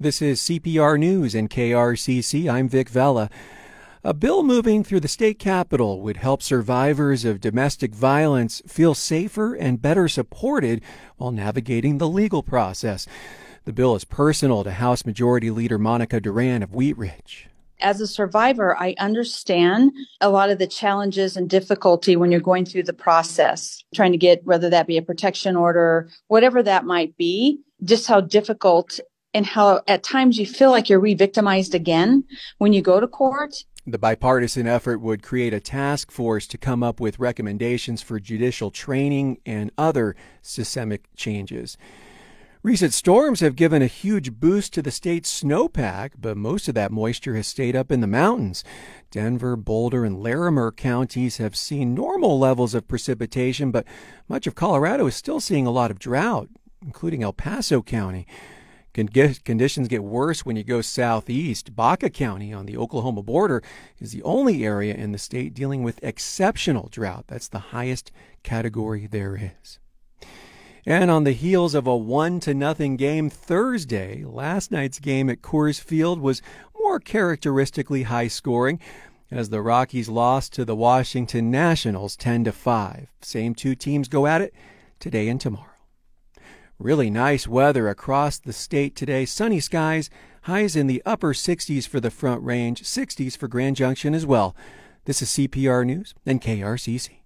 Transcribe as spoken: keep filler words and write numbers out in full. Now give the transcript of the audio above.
This is C P R News and K R C C. I'm Vic Vela. A bill moving through the state capitol would help survivors of domestic violence feel safer and better supported while navigating the legal process. The bill is personal to House Majority Leader Monica Duran of Wheat Ridge. As a survivor, I understand a lot of the challenges and difficulty when you're going through the process, trying to get, whether that be a protection order, whatever that might be, just how difficult and how at times you feel like you're re-victimized again when you go to court. The bipartisan effort would create a task force to come up with recommendations for judicial training and other systemic changes. Recent storms have given a huge boost to the state's snowpack, but most of that moisture has stayed up in the mountains. Denver, Boulder, and Larimer counties have seen normal levels of precipitation, but much of Colorado is still seeing a lot of drought, including El Paso County. Conditions get worse when you go southeast. Baca County on the Oklahoma border is the only area in the state dealing with exceptional drought. That's the highest category there is. And on the heels of a one to nothing game Thursday, last night's game at Coors Field was more characteristically high scoring as the Rockies lost to the Washington Nationals ten to five. Same two teams go at it today and tomorrow. Really nice weather across the state today. Sunny skies, highs in the upper sixties for the Front Range, sixties for Grand Junction as well. This is C P R News and K R C C.